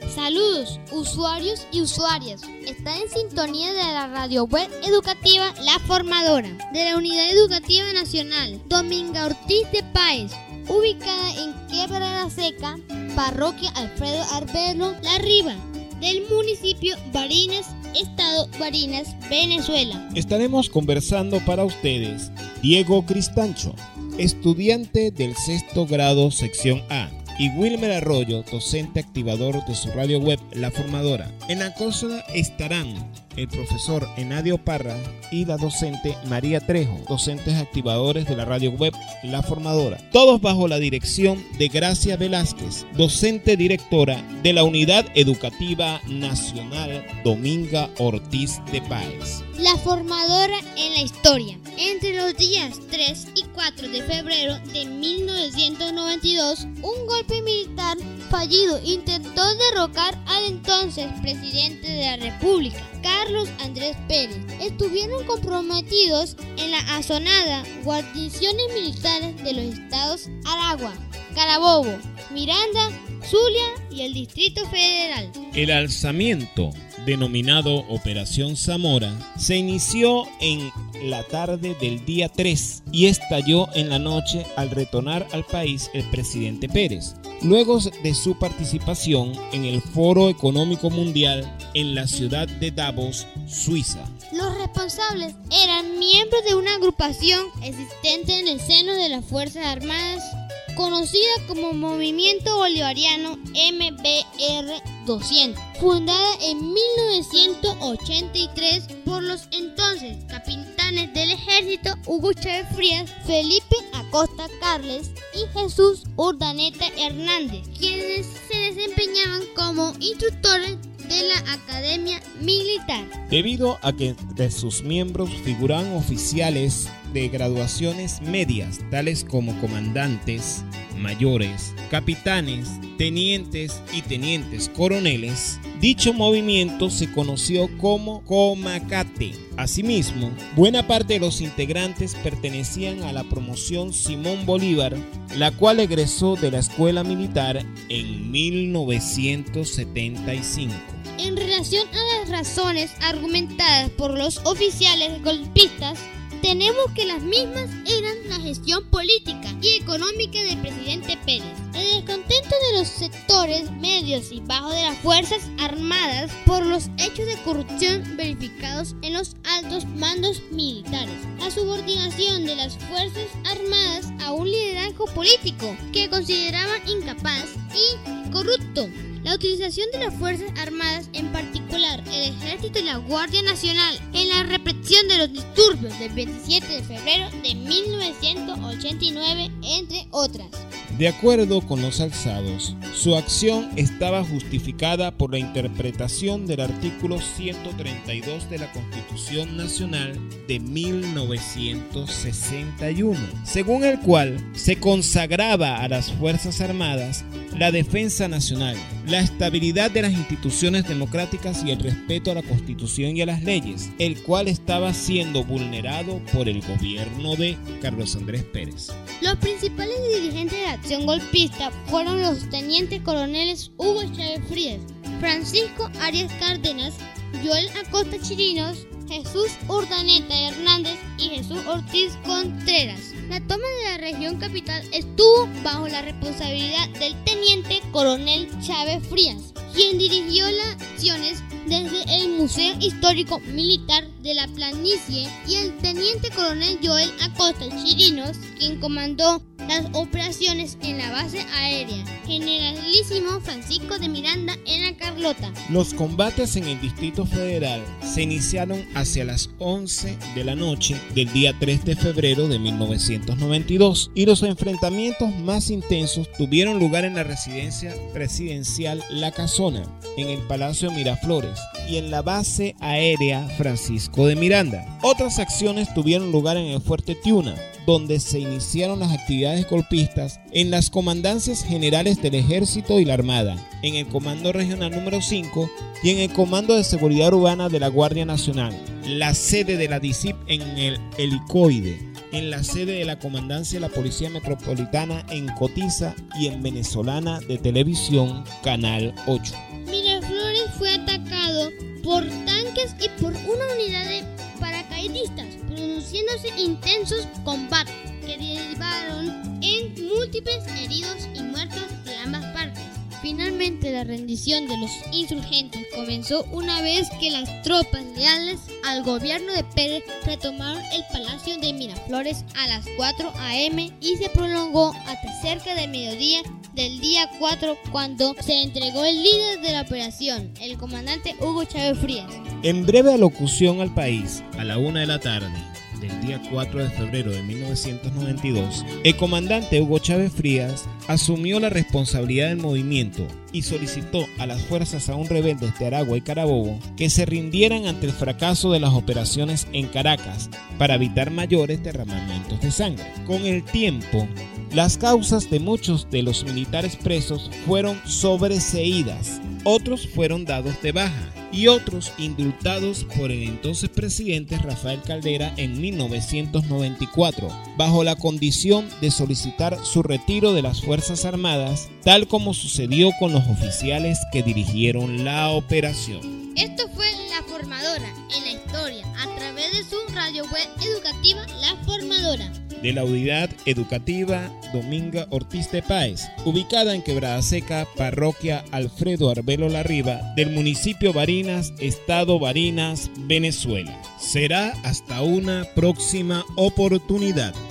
Saludos, usuarios y usuarias. Están en sintonía de la radio web educativa La Formadora, de la Unidad Educativa Nacional Dominga Ortiz de Páez, ubicada en Quebrada Seca, Parroquia Alfredo Arbelo La Riva, del municipio Barinas, Estado Barinas, Venezuela. Estaremos conversando para ustedes Diego Cristancho, estudiante del 6º grado sección A, y Wilmer Arroyo, docente activador de su radio web La Formadora. En la consola estarán el profesor Enadio Parra y la docente María Trejo, docentes activadores de la radio web La Formadora, todos bajo la dirección de Gracia Velázquez, docente directora de la Unidad Educativa Nacional Dominga Ortiz de Páez. La Formadora en la historia. Entre los días 3 y 4 de febrero de 1992, un golpe militar fallido intentó derrocar al entonces presidente de la República, Carlos Andrés Pérez. Estuvieron comprometidos en la asonada guarniciones militares de los estados Aragua, Carabobo, Miranda, Zulia y el Distrito Federal. El alzamiento, denominado Operación Zamora, se inició en la tarde del día 3 y estalló en la noche al retornar al país el presidente Pérez, luego de su participación en el Foro Económico Mundial en la ciudad de Davos, Suiza. Los responsables eran miembros de una agrupación existente en el seno de las Fuerzas Armadas, conocida como Movimiento Bolivariano MBR 200, fundada en 1983 por los entonces capitanes del ejército Hugo Chávez Frías, Felipe Acosta Carles y Jesús Urdaneta Hernández, quienes se desempeñaban como instructores de la Academia Militar. Debido a que de sus miembros figuran oficiales de graduaciones medias, tales como comandantes, mayores, capitanes, tenientes y tenientes coroneles, dicho movimiento se conoció como Comacate. Asimismo, buena parte de los integrantes pertenecían a la promoción Simón Bolívar, la cual egresó de la escuela militar en 1975. En relación a las razones argumentadas por los oficiales golpistas, tenemos que las mismas eran la gestión política y económica del presidente Pérez, el descontento de los sectores medios y bajos de las Fuerzas Armadas por los hechos de corrupción verificados en los altos mandos militares, la subordinación de las Fuerzas Armadas a un liderazgo político que consideraban incapaz y corrupto, la utilización de las Fuerzas Armadas, en particular el Ejército y la Guardia Nacional, en la represión de los disturbios del 27 de febrero de 1989, entre otras. De acuerdo con los alzados, su acción estaba justificada por la interpretación del artículo 132 de la Constitución Nacional de 1961, según el cual se consagraba a las Fuerzas Armadas la defensa nacional, la estabilidad de las instituciones democráticas y el respeto a la Constitución y a las leyes, el cual estaba siendo vulnerado por el gobierno de Carlos Andrés Pérez. Los principales dirigentes de la acción golpista fueron los tenientes coroneles Hugo Chávez Frías, Francisco Arias Cárdenas, Joel Acosta Chirinos, Jesús Urdaneta Hernández y Jesús Ortiz Contreras. La toma de la región capital estuvo bajo la responsabilidad del teniente coronel Chávez Frías, quien dirigió las acciones desde el Museo Histórico Militar de la Planicie, y el teniente coronel Joel Acosta Chirinos, quien comandó las operaciones en la base aérea Generalísimo Francisco de Miranda en La Carlota. Los combates en el Distrito Federal se iniciaron hacia las 11 de la noche del día 3 de febrero de 1992 y los enfrentamientos más intensos tuvieron lugar en la residencia presidencial La Casona, en el Palacio Miraflores y en la base aérea Francisco de Miranda. Otras acciones tuvieron lugar en el Fuerte Tiuna, donde se iniciaron las actividades golpistas en las comandancias generales del Ejército y la Armada, en el Comando Regional número 5 y en el Comando de Seguridad Urbana de la Guardia Nacional, la sede de la DICIP en el Helicoide, en la sede de la Comandancia de la Policía Metropolitana en Cotiza y en Venezolana de Televisión Canal 8. fue atacado por tanques y por una unidad de paracaidistas, produciéndose intensos combates que derivaron en múltiples heridos y muertos de ambas partes. Finalmente, la rendición de los insurgentes comenzó una vez que las tropas leales al gobierno de Pérez retomaron el Palacio de Miraflores a las 4 a.m. y se prolongó hasta cerca del mediodía del día 4, cuando se entregó el líder de la operación, el comandante Hugo Chávez Frías. En breve alocución al país, a la 1 de la tarde del día 4 de febrero de 1992, el comandante Hugo Chávez Frías asumió la responsabilidad del movimiento y solicitó a las fuerzas aún rebeldes de Aragua y Carabobo que se rindieran ante el fracaso de las operaciones en Caracas para evitar mayores derramamientos de sangre. Con el tiempo, las causas de muchos de los militares presos fueron sobreseídas, otros fueron dados de baja y otros indultados por el entonces presidente Rafael Caldera en 1994, bajo la condición de solicitar su retiro de las Fuerzas Armadas, tal como sucedió con los oficiales que dirigieron la operación. Esto fue La Formadora en la historia, a través de su radio web educativa La Formadora. De la Unidad Educativa Dominga Ortiz de Páez, ubicada en Quebrada Seca, parroquia Alfredo Arbelo Larriba, del municipio Barinas, estado Barinas, Venezuela. Será hasta una próxima oportunidad.